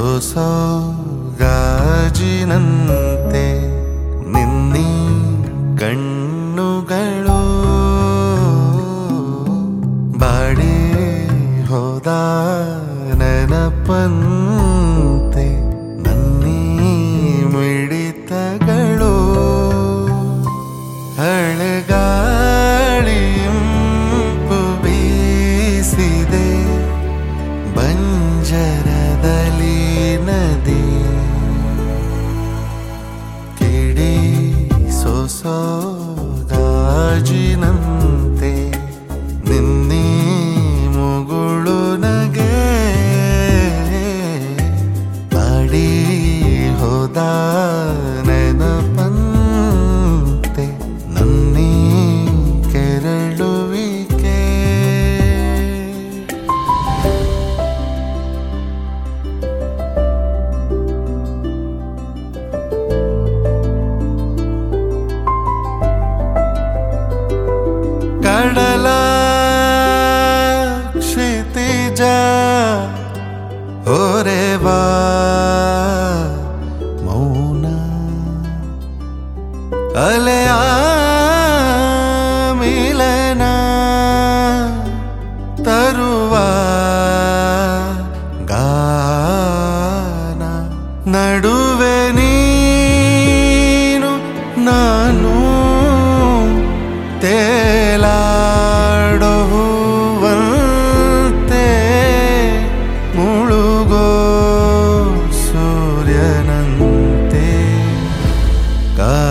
ಸೊಸೋ ಗಾಜಿನಂತೆ ನಿನ್ನೀ ಕಣ್ಣುಗಳು ಬಾಡಿ ಹೋದ ನೆನಪಂತೆ ನನ್ನೀ ಮಿಡಿತಗಳು ಅಳಗಾಳಿಯಂಪು ಬೀಸಿದೆ ಬಂಜರದಲ್ಲಿ ನದಿ ಕಿಡಿ ಸೊಸೋ ಗಾಜಿನಂತೆ ನಿನ್ನೀ ಮುಗುಳು ನಗೆ ಬಾಡಿ ಹೋದ ನೆನಪಂತೆ ನನ್ನೀ ಕೆರಳುವಿಕೆ ಕಡಲ ಕ್ಷಿತಿಜ ಹೊರೆವಾ ಮೌನ ಅಲೆಯ ಮಿಲನ ತರುವ ಗಾನ ನಡುವೆ ನೀನು ನಾನು ತೇಲಾಡುವಂತೆ ಮುಳುಗೋ ಸೂರ್ಯನಂತೆ